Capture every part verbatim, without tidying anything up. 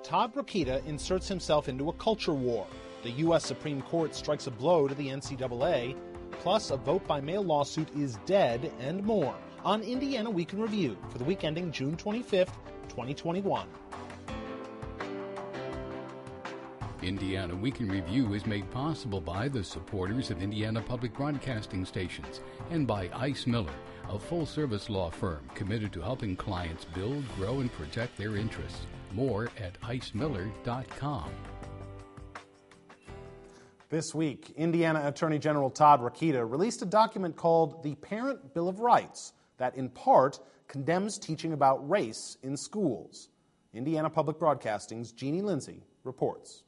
Todd Rokita inserts himself into a culture war. The U S Supreme Court strikes a blow to the N C double A. Plus, a vote-by-mail lawsuit is dead, and more on Indiana Week in Review for the week ending June twenty-fifth, twenty twenty-one. Indiana Week in Review is made possible by the supporters of Indiana Public Broadcasting Stations and by Ice Miller, a full-service law firm committed to helping clients build, grow, and protect their interests. More at ice miller dot com. This week, Indiana Attorney General Todd Rokita released a document called the Parent Bill of Rights that, in part, condemns teaching about race in schools. Indiana Public Broadcasting's Jeannie Lindsay reports.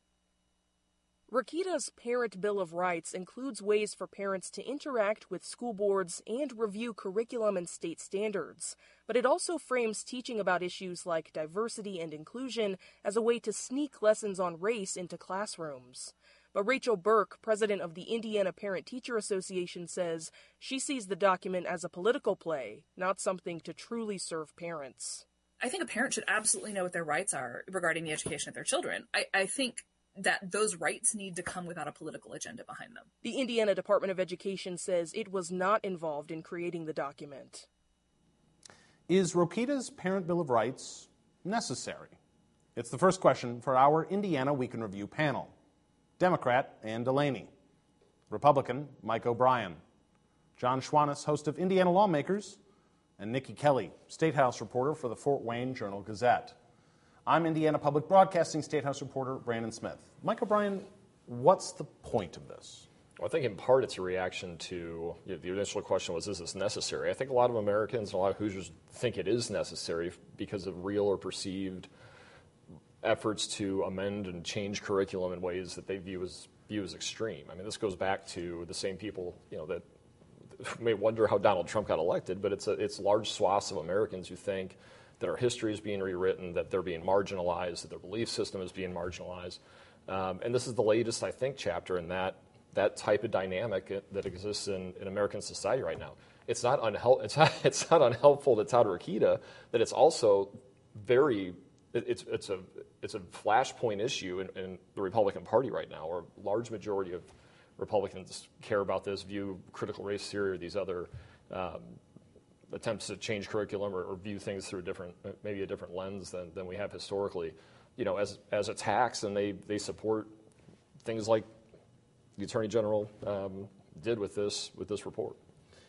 Rokita's Parent Bill of Rights includes ways for parents to interact with school boards and review curriculum and state standards, but it also frames teaching about issues like diversity and inclusion as a way to sneak lessons on race into classrooms. But Rachel Burke, president of the Indiana Parent-Teacher Association, says she sees the document as a political play, not something to truly serve parents. I think a parent should absolutely know what their rights are regarding the education of their children. I, I think that those rights need to come without a political agenda behind them. The Indiana Department of Education says it was not involved in creating the document. Is Rokita's Parent Bill of Rights necessary? It's the first question for our Indiana Week in Review panel. Democrat Ann Delaney, Republican Mike O'Brien, John Schwannis, host of Indiana Lawmakers, and Nikki Kelly, State House reporter for the Fort Wayne Journal-Gazette. I'm Indiana Public Broadcasting State House reporter Brandon Smith. Mike O'Brien, what's the point of this? Well, I think in part it's a reaction to, you know, the initial question was, is this necessary? I think a lot of Americans and a lot of Hoosiers think it is necessary because of real or perceived efforts to amend and change curriculum in ways that they view as view as extreme. I mean, this goes back to the same people, you know, that may wonder how Donald Trump got elected, but it's a, it's large swaths of Americans who think that our history is being rewritten, that they're being marginalized, that their belief system is being marginalized. Um, and this is the latest, I think, chapter in that that type of dynamic that exists in, in American society right now. It's not, unhel- it's, not, it's not unhelpful to Todd Rokita that it's also very, it, it's, it's, a, it's a flashpoint issue in, in the Republican Party right now, where a large majority of Republicans care about this, view critical race theory or these other um, attempts to change curriculum or, or view things through a different, maybe a different lens than, than we have historically, you know, as as attacks, and they, they support things like the Attorney General um, did with this with this report.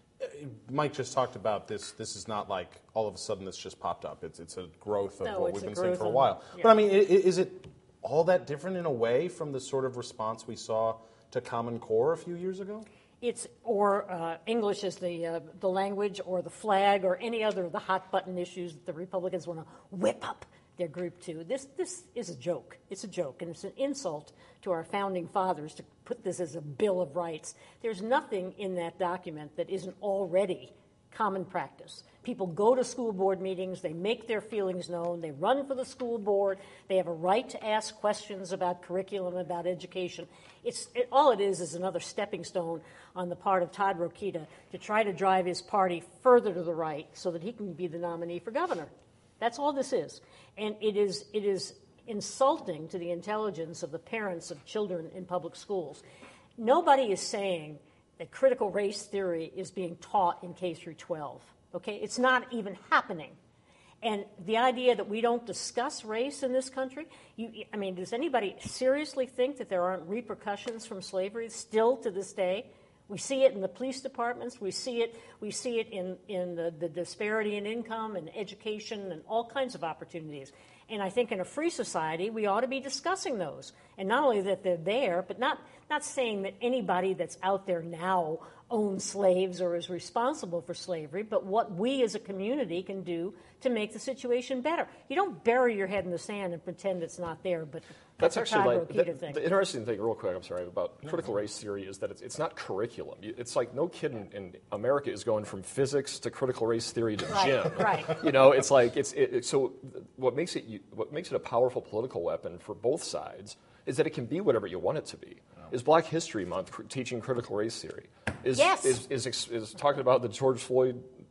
Mike just talked about this. This is not like all of a sudden this just popped up. It's it's a growth of no, what we've been seeing for a of, while. Yeah. But I mean, is it all that different in a way from the sort of response we saw to Common Core a few years ago? It's or uh, English is the uh, the language, or the flag, or any other of the hot button issues that the Republicans want to whip up their group to. This this is a joke. It's a joke, and it's an insult to our founding fathers to put this as a Bill of Rights. There's nothing in that document that isn't already common practice. People go to school board meetings, they make their feelings known, they run for the school board, they have a right to ask questions about curriculum, about education. It's it, all it is is another stepping stone on the part of Todd Rokita to try to drive his party further to the right so that he can be the nominee for governor. That's all this is. And it is it is insulting to the intelligence of the parents of children in public schools. Nobody is saying that critical race theory is being taught in K through twelve. Okay, it's not even happening. And the idea that we don't discuss race in this country, you, I mean, does anybody seriously think that there aren't repercussions from slavery still to this day? We see it in the police departments. We see it. We see it in in the, the disparity in income and education and all kinds of opportunities. And I think in a free society, we ought to be discussing those. And not only that they're there, but not not saying that anybody that's out there now owns slaves or is responsible for slavery, but what we as a community can do to make the situation better. You don't bury your head in the sand and pretend it's not there, but that's, that's actually like the, the, the interesting thing, real quick, I'm sorry, about critical race theory is that it's, it's not curriculum. It's like no kid in, in America is going from physics to critical race theory to right, gym. Right. You know, it's like it's it, it, so. What makes it what makes it a powerful political weapon for both sides is that it can be whatever you want it to be. Is Black History Month cr- teaching critical race theory? Is, yes. Is, is, is, is talking about the George Floyd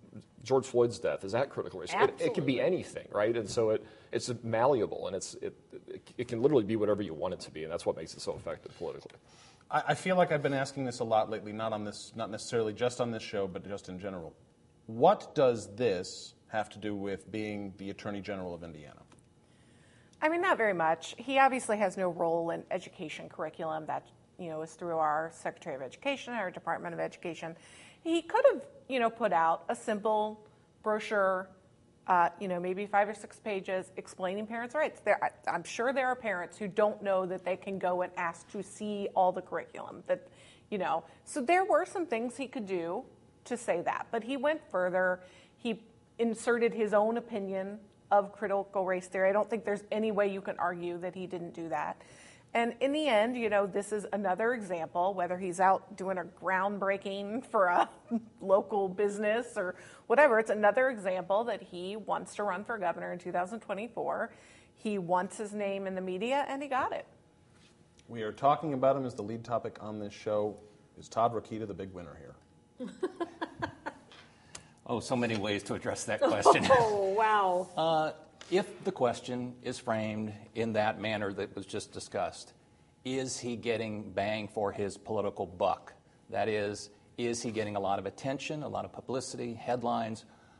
George Floyd's death, is that critical race? It, it could be anything, right? And so it it's malleable, and it's it, it it can literally be whatever you want it to be, and that's what makes it so effective politically. I, I feel like I've been asking this a lot lately, not on this, not necessarily just on this show, but just in general. What does this have to do with being the Attorney General of Indiana? I mean, not very much. He obviously has no role in education curriculum. That, you know, is through our Secretary of Education, our Department of Education. He could have, you know, put out a simple brochure, uh, you know, maybe five or six pages explaining parents' rights. There, I, I'm sure there are parents who don't know that they can go and ask to see all the curriculum. That, you know, so there were some things he could do to say that, but he went further. He inserted his own opinion of critical race theory. I don't think there's any way you can argue that he didn't do that. And in the end, you know, this is another example, whether he's out doing a groundbreaking for a local business or whatever, it's another example that he wants to run for governor in two thousand twenty-four. He wants his name in the media, and he got it. We are talking about him as the lead topic on this show. Is Todd Rokita the big winner here? Oh, so many ways to address that question. Oh, wow. Uh, if the question is framed in that manner that was just discussed, is he getting bang for his political buck? That is, is he getting a lot of attention, a lot of publicity, headlines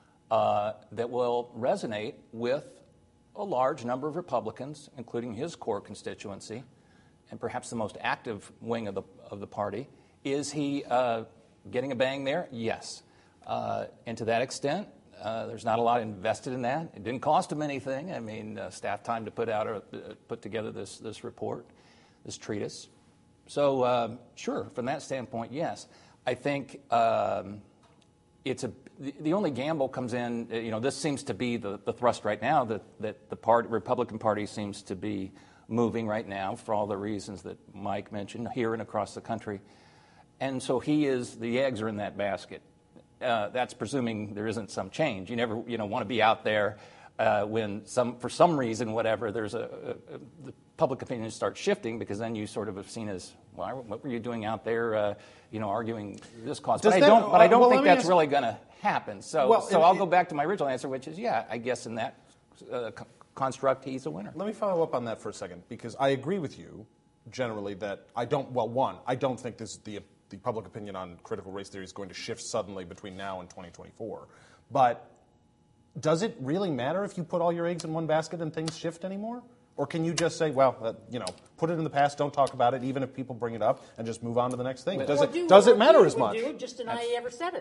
uh, that will resonate with a large number of Republicans, including his core constituency, and perhaps the most active wing of the of the party? Is he uh, getting a bang there? Yes. Uh, and to that extent, uh, there's not a lot invested in that. It didn't cost him anything. I mean, uh, staff time to put out or uh, put together this this report, this treatise. So uh, sure, from that standpoint, yes. I think um, it's a the, the only gamble comes in. You know, this seems to be the, the thrust right now that that the part, Republican Party seems to be moving right now for all the reasons that Mike mentioned here and across the country, and so he is the eggs are in that basket. Uh, that's presuming there isn't some change. You never, you know, want to be out there uh, when some, for some reason, whatever, there's a, a, a the public opinion starts shifting, because then you sort of have seen as, well, what were you doing out there, uh, you know, arguing this cause? Does but that, I don't, but I don't well, think that's ask, really going to happen. So, well, so it, I'll it, go back to my original answer, which is, yeah, I guess in that uh, co- construct, he's a winner. Let me follow up on that for a second, because I agree with you generally that I don't. Well, one, I don't think this is the. the public opinion on critical race theory is going to shift suddenly between now and twenty twenty-four. But does it really matter if you put all your eggs in one basket and things shift anymore? Or can you just say, well, uh, you know, put it in the past, don't talk about it, even if people bring it up, and just move on to the next thing? Does Or it do does what it matter Rokita as would much? Do, just deny he ever said it.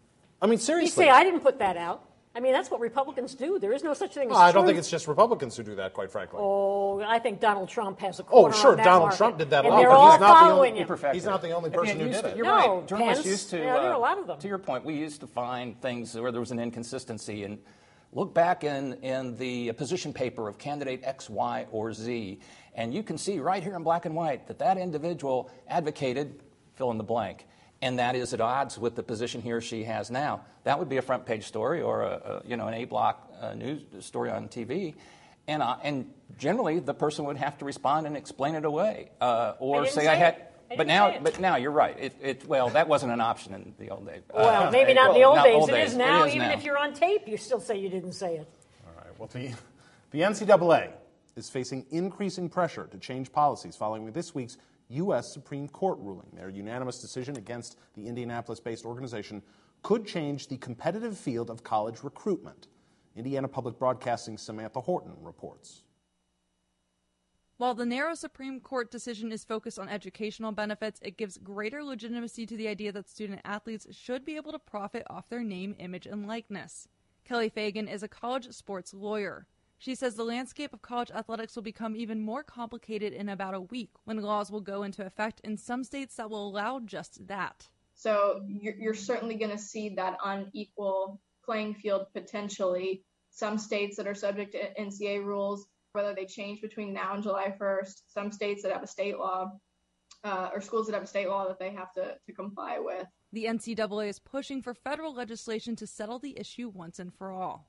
I mean, You seriously. say, I didn't put that out. I mean, that's what Republicans do. There is no such thing as Well, I don't truth. think it's just Republicans who do that, quite frankly. Oh, I think Donald Trump has a Oh, corner sure, on that Donald market. Trump did that a and lot, they're but all he's not the following only- him. He's not the only And- and person who used did to- it. You're No, right. Journalists Pence, used to. yeah, there are a uh, lot of them. To your point, we used to find things where there was an inconsistency, and look back in, in the position paper of candidate X, Y, or Z, and you can see right here in black and white that that individual advocated fill in the blank, and that is at odds with the position he or she has now. That would be a front page story or a, a you know an A block uh, news story on T V, and uh, and generally the person would have to respond and explain it away, uh, or I didn't say, say I had. it. I But didn't now, say it. but now you're right. It, it well, that wasn't an option in the old days. Well, Uh, maybe not well, in the old not days. old It days. is now. It is Even now. if you're on tape, you still say you didn't say it. All right. Well, the, the N C double A is facing increasing pressure to change policies following this week's U S Supreme Court ruling. Their unanimous decision against the Indianapolis-based organization could change the competitive field of college recruitment. Indiana Public Broadcasting's Samantha Horton reports. While the narrow Supreme Court decision is focused on educational benefits, it gives greater legitimacy to the idea that student athletes should be able to profit off their name, image, and likeness. Kelly Fagan is a college sports lawyer. She says the landscape of college athletics will become even more complicated in about a week when laws will go into effect in some states that will allow just that. So you're, you're certainly going to see that unequal playing field potentially. Some states that are subject to N C A A rules, whether they change between now and July first, some states that have a state law, uh, or schools that have a state law that they have to, to comply with. The N C double A is pushing for federal legislation to settle the issue once and for all.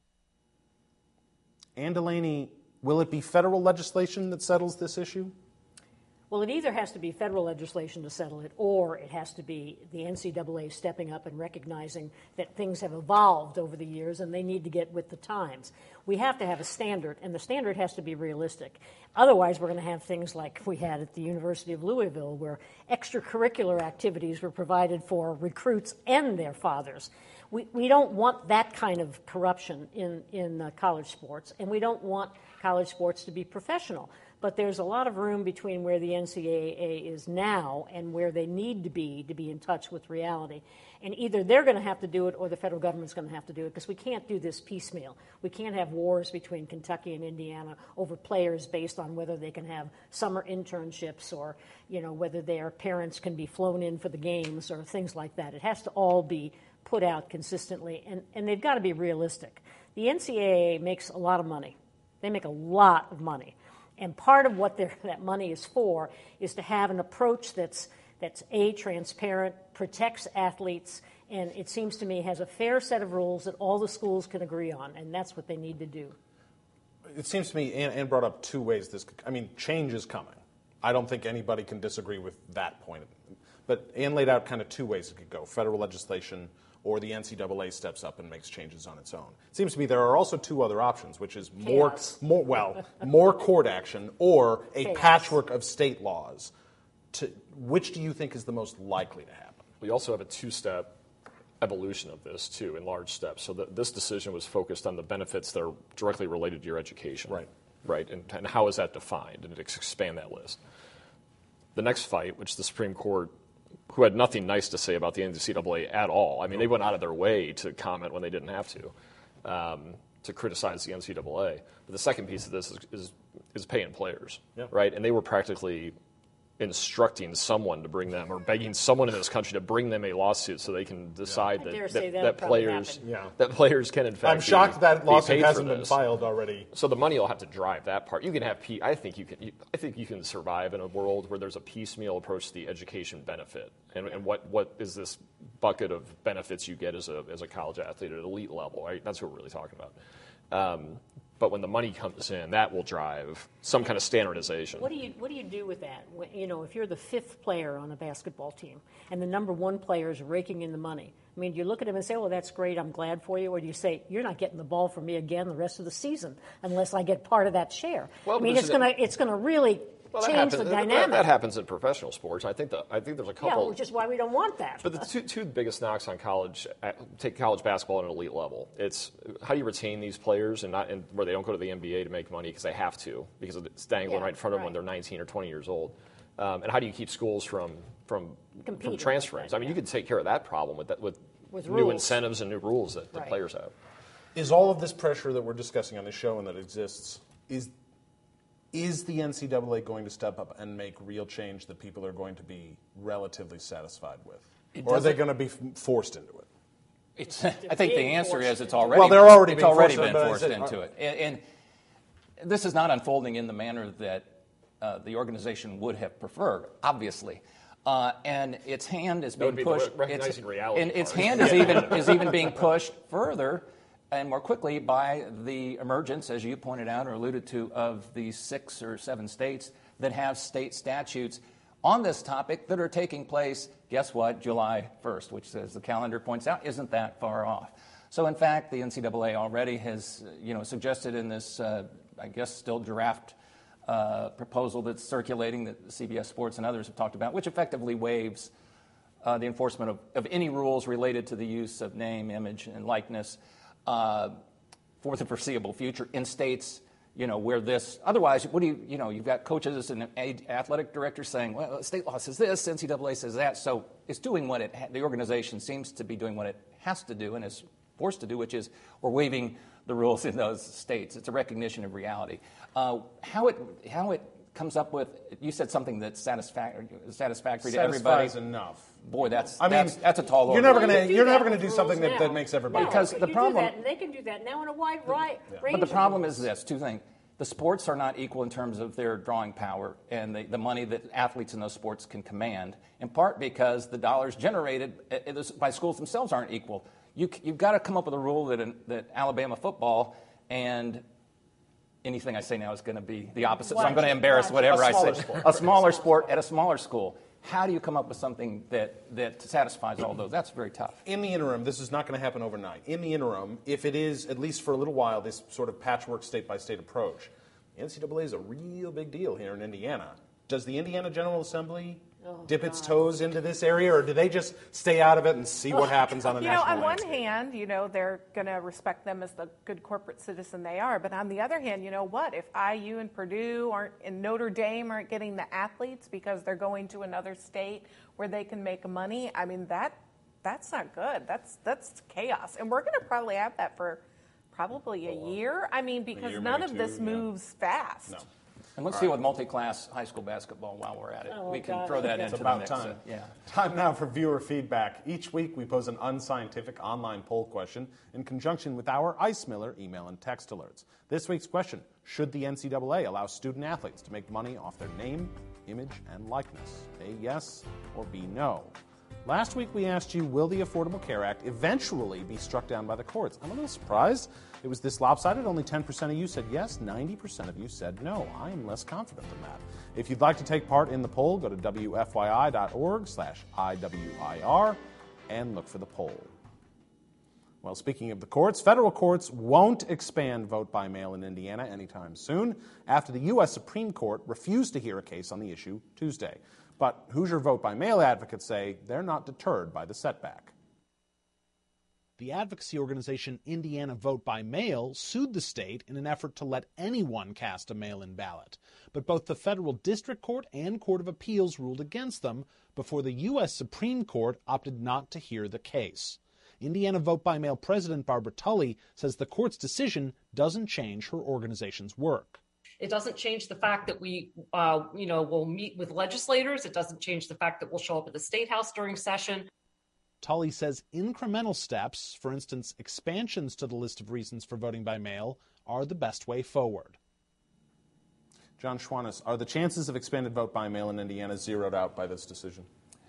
Ann Delaney, will it be federal legislation that settles this issue? Well, it either has to be federal legislation to settle it, or it has to be the N C double A stepping up and recognizing that things have evolved over the years and they need to get with the times. We have to have a standard, and the standard has to be realistic. Otherwise, we're going to have things like we had at the University of Louisville, where extracurricular activities were provided for recruits and their fathers. We, we don't want that kind of corruption in, in uh, college sports, and we don't want college sports to be professional. But there's a lot of room between where the N C double A is now and where they need to be to be in touch with reality. And either they're going to have to do it or the federal government's going to have to do it, because we can't do this piecemeal. We can't have wars between Kentucky and Indiana over players based on whether they can have summer internships or, you know, whether their parents can be flown in for the games or things like that. It has to all be put out consistently, and, and they've got to be realistic. The N C double A makes a lot of money. They make a lot of money. And part of what that money is for is to have an approach that's, that's A, transparent, protects athletes, and it seems to me has a fair set of rules that all the schools can agree on, and that's what they need to do. It seems to me, Ann, Ann brought up two ways this could, I mean, change is coming. I don't think anybody can disagree with that point. But Ann laid out kind of two ways it could go: federal legislation, or the N C double A steps up and makes changes on its own. It seems to me there are also two other options, which is more, more well, more court action or a Chaos. patchwork of state laws. To, which do you think is the most likely to happen? We also have a two-step evolution of this, too, in large steps. So that this decision was focused on the benefits that are directly related to your education. Right. Right, and, and how is that defined, and to expand that list. The next fight, which the Supreme Court, who had nothing nice to say about the N C double A at all. I mean, they went out of their way to comment when they didn't have to, um, to criticize the N C double A. But the second piece of this is is, is paying players, yeah. right? And they were practically instructing someone to bring them, or begging someone in this country to bring them a lawsuit so they can decide yeah. that, that, that, that players yeah. that players can in fact. I'm shocked be, that lawsuit be hasn't been filed already. So the money will have to drive that part. You can have, I think you can. I think you can survive in a world where there's a piecemeal approach to the education benefit, and, and what, what is this bucket of benefits you get as a as a college athlete at an elite level? Right? That's what we're really talking about. Um, But when the money comes in, that will drive some kind of standardization. What do you What do you do with that? When, you know, if you're the fifth player on a basketball team and the number one player is raking in the money, I mean, do you look at him and say, "Well, that's great, I'm glad for you," or do you say, "You're not getting the ball from me again the rest of the season unless I get part of that share"? Well, I mean, it's gonna it's gonna really well, change happens, the that, dynamic. That happens in professional sports. I think that I think there's a couple. Yeah, which is why we don't want that. But the two, two biggest knocks on college, take college basketball at an elite level. It's how do you retain these players and not and where they don't go to the N B A to make money because they have to, because it's dangling yeah, right in front of them right. when they're nineteen or twenty years old. Um, and how do you keep schools from from, Competing from transferring? like that, I mean, yeah. you can take care of that problem with that with, With new rules. incentives and new rules that the Right. players have. Is all of this pressure that we're discussing on the show and that exists, is is the N C double A going to step up and make real change that people are going to be relatively satisfied with? It or are they doesn't- going to be f- forced into it? It's, I think the being answer forced is it's into already Well, they're already it's being already forced been into it, forced but I said- into it, and, and this is not unfolding in the manner that uh, the organization would have preferred, obviously. Uh, and its hand is That being would be the pushed. re- recognizing its, reality and its part. hand is even is even being pushed further and more quickly by the emergence, as you pointed out or alluded to, of the six or seven states that have state statutes on this topic that are taking place. Guess what? July first, which, as the calendar points out, isn't that far off. So, in fact, the N C double A already has, you know, suggested in this, uh, I guess, still draft uh, proposal that's circulating that C B S Sports and others have talked about, which effectively waives uh, the enforcement of, of any rules related to the use of name, image, and likeness uh, for the foreseeable future in states, you know, where this. Otherwise, what do you, you know, you've got coaches and athletic directors saying, well, state law says this, N C double A says that. So it's doing what it, ha- the organization seems to be doing what it has to do and is forced to do, which is we're waiving the rules in those states. It's a recognition of reality. Uh, how it how it comes up with, you said something that's satisfactory, satisfactory to everybody. Satisfies enough. Boy, that's I mean, that's, that's a tall order. You're never Well, going you to do you're that never going to with do something rules that, now. that makes everybody. No, Because you the do problem- that, and they can do that now in a wide right range. But the of problem rules. is this, two things. The sports are not equal in terms of their drawing power and the, the money that athletes in those sports can command, in part because the dollars generated by schools themselves aren't equal. You, you've got to come up with a rule that, that Alabama football and anything I say now is going to be the opposite, Watch so I'm going to it, embarrass watch whatever it. A I smaller say. sport. A smaller sport at a smaller school. How do you come up with something that, that satisfies all those? That's very tough. In the interim, this is not going to happen overnight. In the interim, if it is, at least for a little while, this sort of patchwork state-by-state approach, the N C double A is a real big deal here in Indiana. Does the Indiana General Assembly oh, dip God. its toes into this area, or do they just stay out of it and see what happens on a you national know, on landscape? one hand, you know, they're going to respect them as the good corporate citizen they are. But on the other hand, you know what? If I U and Purdue aren't, and Notre Dame aren't getting the athletes because they're going to another state where they can make money, I mean, that that's not good. That's that's chaos. And we're going to probably have that for probably a year. I mean, because year, none of two, this yeah. moves fast. No. And let's All deal right. with multi-class high school basketball while we're at it. Oh, we can God. throw that It's into about the mix. time. Yeah. Time now for viewer feedback. Each week we pose an unscientific online poll question in conjunction with our Ice Miller email and text alerts. This week's question, should the N C double A allow student athletes to make money off their name, image, and likeness? A yes or B no. Last week we asked you, will the Affordable Care Act eventually be struck down by the courts? I'm a little surprised it was this lopsided. Only ten percent of you said yes, ninety percent of you said no. I am less confident than that. If you'd like to take part in the poll, go to W F Y I dot org slash I W I R and look for the poll. Well, speaking of the courts, federal courts won't expand vote by mail in Indiana anytime soon after the U S Supreme Court refused to hear a case on the issue Tuesday. But Hoosier vote by mail advocates say they're not deterred by the setback. The advocacy organization Indiana Vote by Mail sued the state in an effort to let anyone cast a mail-in ballot. But both the federal district court and court of appeals ruled against them before the U S Supreme Court opted not to hear the case. Indiana Vote by Mail President Barbara Tully says the court's decision doesn't change her organization's work. It doesn't change the fact that we, uh, you know, will meet with legislators. It doesn't change the fact that we'll show up at the State House during session. Tully says incremental steps, for instance, expansions to the list of reasons for voting by mail, are the best way forward. John Schwannis, are the chances of expanded vote by mail in Indiana zeroed out by this decision?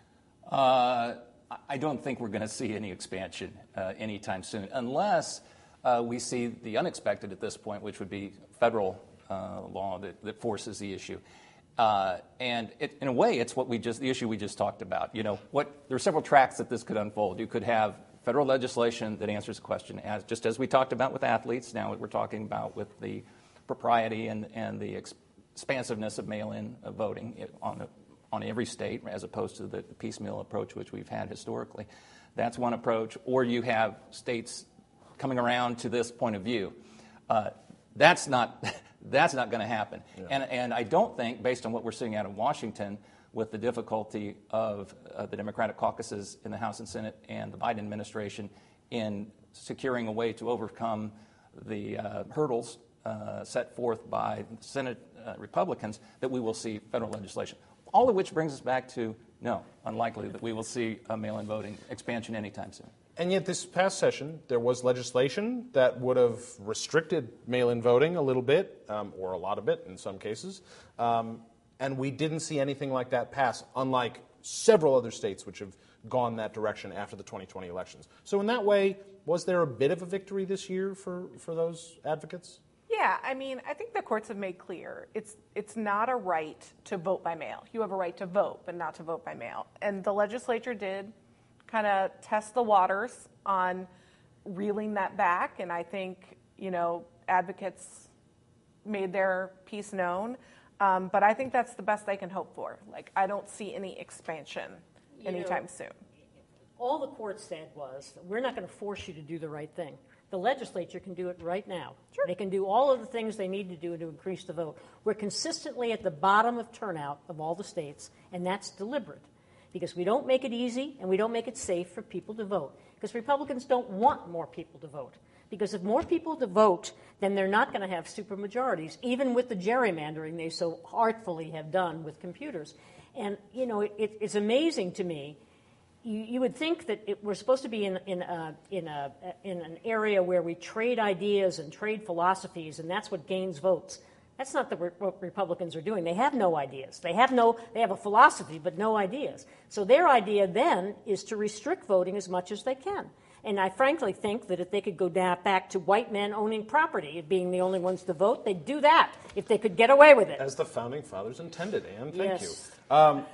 Uh, I don't think we're going to see any expansion uh, anytime soon, unless uh, we see the unexpected at this point, which would be federal Uh, law that, that forces the issue. Uh, and it, in a way, it's what we just the issue we just talked about. You know, what there are several tracks that this could unfold. You could have federal legislation that answers the question, as just as we talked about with athletes. Now we're talking about with the propriety and and the ex- expansiveness of mail-in uh, voting on the, on every state, as opposed to the piecemeal approach which we've had historically. That's one approach. Or you have states coming around to this point of view. Uh, that's not. That's not going to happen. Yeah. And, and I don't think, based on what we're seeing out of Washington, with the difficulty of uh, the Democratic caucuses in the House and Senate and the Biden administration in securing a way to overcome the uh, hurdles uh, set forth by Senate uh, Republicans, that we will see federal legislation. All of which brings us back to, no, unlikely that we will see a mail-in voting expansion anytime soon. And yet this past session, there was legislation that would have restricted mail-in voting a little bit, um, or a lot of it in some cases, um, and we didn't see anything like that pass, unlike several other states which have gone that direction after the twenty twenty elections. So in that way, was there a bit of a victory this year for, for those advocates? Yeah, I mean, I think the courts have made clear it's it's not a right to vote by mail. You have a right to vote, but not to vote by mail. And the legislature did kind of test the waters on reeling that back, and I think, you know, advocates made their piece known. Um, but I think that's the best they can hope for. Like, I don't see any expansion you anytime know, soon. All the court said was, we're not going to force you to do the right thing. The legislature can do it right now. Sure. They can do all of the things they need to do to increase the vote. We're consistently at the bottom of turnout of all the states, and that's deliberate, because we don't make it easy and we don't make it safe for people to vote. Because Republicans don't want more people to vote. Because if more people to vote, then they're not going to have supermajorities, even with the gerrymandering they so artfully have done with computers. And, you know, it, it, it's amazing to me. You, you would think that it, we're supposed to be in, in, a, in, a, in an area where we trade ideas and trade philosophies, and that's what gains votes. That's not the, what Republicans are doing. They have no ideas. They have no. They have a philosophy, but no ideas. So their idea then is to restrict voting as much as they can. And I frankly think that if they could go down, back to white men owning property, being the only ones to vote, they'd do that if they could get away with it. As the Founding Fathers intended, Anne. Thank yes. you. Um,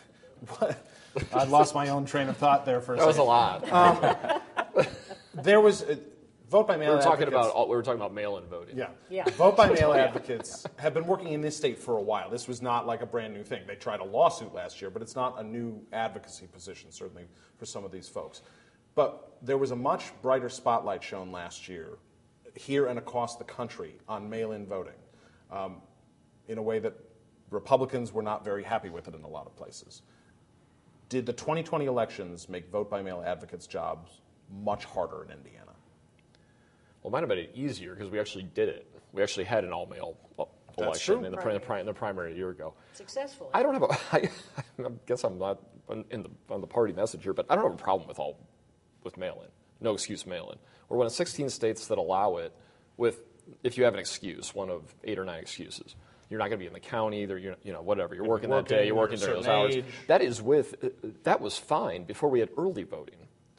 what? I lost my own train of thought there for a that second. That was a lot. Um, there was... Uh, Vote by mail we were talking advocates. about we were talking about mail-in voting. Yeah, yeah. Vote by mail advocates have been working in this state for a while. This was not like a brand new thing. They tried a lawsuit last year, but it's not a new advocacy position, certainly for some of these folks. But there was a much brighter spotlight shown last year, here and across the country, on mail-in voting, um, in a way that Republicans were not very happy with it in a lot of places. Did the twenty twenty elections make vote by mail advocates' jobs much harder in Indiana? Well, it might have been easier because we actually did it. We actually had an all-mail election true. in the, right. pri- in the primary a year ago. Successfully. I don't have a. I, I guess I'm not in the on the party message here, but I don't have a problem with all with mail-in. No excuse mail-in. We're one of sixteen states that allow it. With if you have an excuse, one of eight or nine excuses. You're not going to be in the county, either you're, you know, whatever. You're working, working that day. You're working during those hours. Age. That is with. That was fine before we had early voting.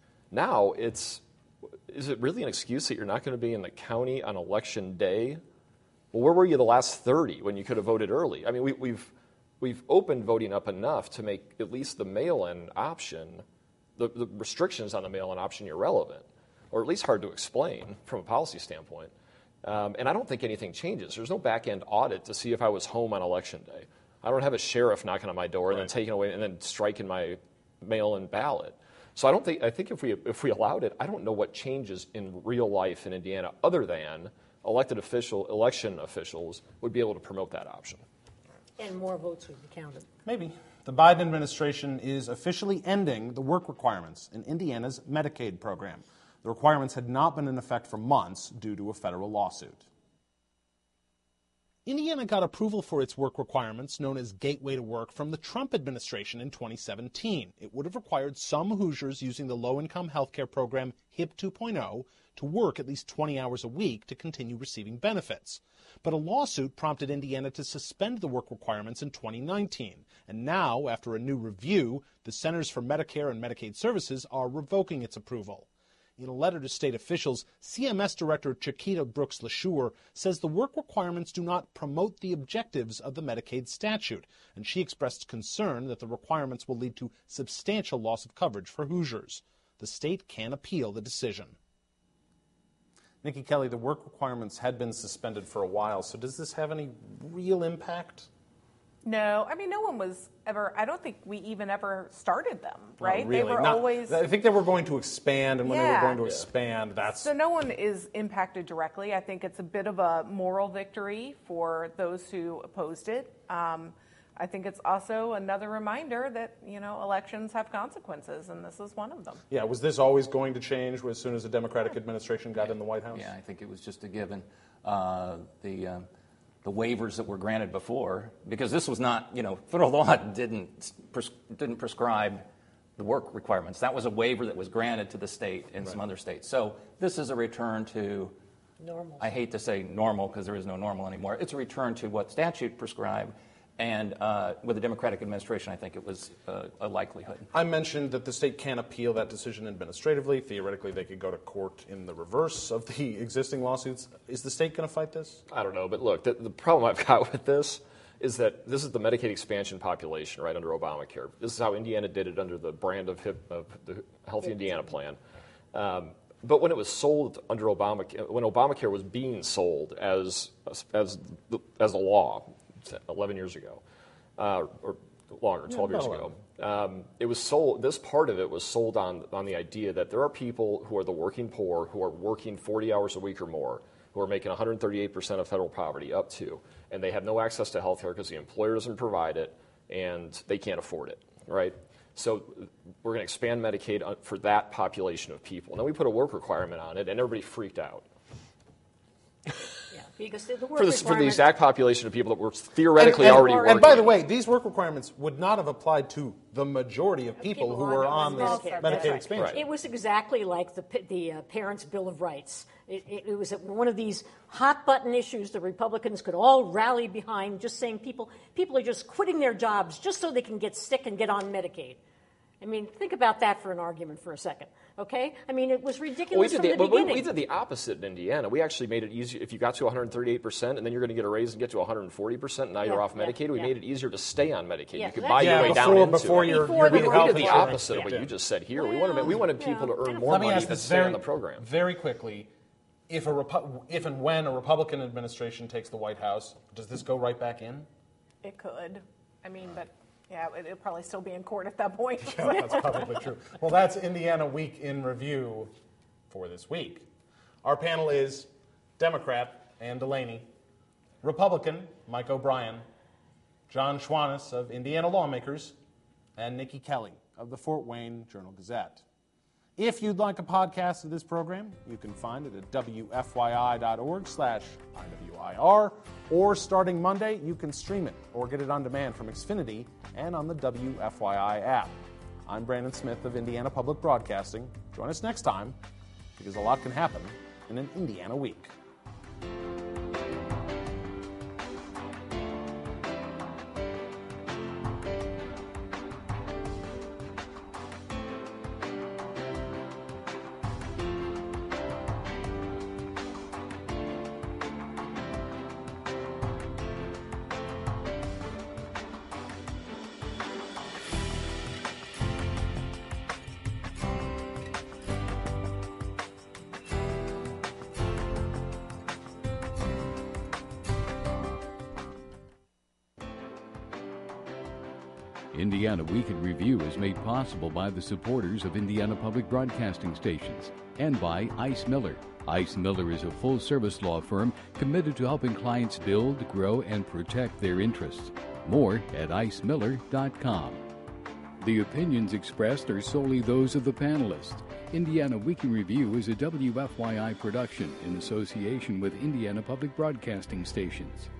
Now it's. Is it really an excuse that you're not going to be in the county on election day? Well, where were you the last thirty when you could have voted early? I mean, we, we've we've opened voting up enough to make at least the mail-in option, the, the restrictions on the mail-in option irrelevant, or at least hard to explain from a policy standpoint. Um, and I don't think anything changes. There's no back-end audit to see if I was home on election day. I don't have a sheriff knocking on my door and right. then taking away and then striking my mail-in ballot. So I don't think I think if we if we allowed it, I don't know what changes in real life in Indiana other than elected official election officials would be able to promote that option. And more votes would be counted. Maybe. The Biden administration is officially ending the work requirements in Indiana's Medicaid program. The requirements had not been in effect for months due to a federal lawsuit. Indiana got approval for its work requirements, known as Gateway to Work, from the Trump administration in twenty seventeen. It would have required some Hoosiers using the low-income health care program HIP two point oh to work at least twenty hours a week to continue receiving benefits. But a lawsuit prompted Indiana to suspend the work requirements in twenty nineteen. And now, after a new review, the Centers for Medicare and Medicaid Services are revoking its approval. In a letter to state officials, C M S Director Chiquita Brooks LaSure says the work requirements do not promote the objectives of the Medicaid statute, and she expressed concern that the requirements will lead to substantial loss of coverage for Hoosiers. The state can appeal the decision. Nikki Kelly, the work requirements had been suspended for a while, so does this have any real impact? No, I mean, no one was ever, I don't think we even ever started them, right? Not really. They were Not, always. I think they were going to expand, and when yeah. they were going to expand, that's. So no one is impacted directly. I think it's a bit of a moral victory for those who opposed it. Um, I think it's also another reminder that, you know, elections have consequences, and this is one of them. Yeah, was this always going to change as soon as the Democratic administration got in the White House? Yeah, I think it was just a given. Uh, the. Uh, the waivers that were granted before, because this was not, you know, federal law didn't pres- didn't prescribe the work requirements. That was a waiver that was granted to the state and right. some other states. So this is a return to normal. I hate to say normal because there is no normal anymore. It's a return to what statute prescribed. And uh, with the Democratic administration, I think it was uh, a likelihood. I mentioned that the state can appeal that decision administratively. Theoretically, they could go to court in the reverse of the existing lawsuits. Is the state going to fight this? I don't know. But look, the, the problem I've got with this is that this is the Medicaid expansion population, right, under Obamacare. This is how Indiana did it under the brand of, HIP, of the Healthy Indiana plan. Um, but when it was sold under Obamacare, when Obamacare was being sold as, as, as a law, eleven years ago, uh, or longer, twelve yeah, years ago. Um, it was sold, this part of it was sold on, on the idea that there are people who are the working poor, who are working forty hours a week or more, who are making one hundred thirty-eight percent of federal poverty up to, and they have no access to health care because the employer doesn't provide it, and they can't afford it, right? So we're going to expand Medicaid for that population of people. And then we put a work requirement on it, and everybody freaked out. Because the work for, the, for the exact population of people that were theoretically and, and, already working. And by the way, these work requirements would not have applied to the majority of people, people who were on this Medicare, Medicaid right. expansion. Right. It was exactly like the, the uh, Parents' Bill of Rights. It, it, it was one of these hot-button issues the Republicans could all rally behind, just saying people, people are just quitting their jobs just so they can get sick and get on Medicaid. I mean, think about that for an argument for a second, okay? I mean, it was ridiculous well, we did from the, the but beginning. we, we did the opposite in Indiana. We actually made it easier. If you got to one hundred thirty-eight percent and then you're going to get a raise and get to one hundred forty percent, and now Yeah, you're off yeah, Medicaid, we yeah. made it easier to stay on Medicaid. Yeah, you could that's buy your yeah, way before, down into before it. your, Before your the we, new we health did the insurance opposite of what kicked you in. just said here. we Well, wanted we wanted people yeah. to earn Let more Let me money ask than this stay very, on the program. very quickly. If, a Repu- if and when a Republican administration takes the White House, does this go right back in? It could. I mean, but yeah, it, it'll probably still be in court at that point. Yeah, that's probably true. Well, that's Indiana Week in Review for this week. Our panel is Democrat Ann Delaney, Republican Mike O'Brien, John Schwannis of Indiana Lawmakers, and Nikki Kelly of the Fort Wayne Journal-Gazette. If you'd like a podcast of this program, you can find it at W F Y I dot org slash I W I R, or starting Monday, you can stream it or get it on demand from Xfinity and on the W F Y I app. I'm Brandon Smith of Indiana Public Broadcasting. Join us next time, because a lot can happen in an Indiana week. Indiana Week in Review is made possible by the supporters of Indiana Public Broadcasting Stations and by Ice Miller. Ice Miller is a full-service law firm committed to helping clients build, grow, and protect their interests. More at ice miller dot com. The opinions expressed are solely those of the panelists. Indiana Week in Review is a W F Y I production in association with Indiana Public Broadcasting Stations.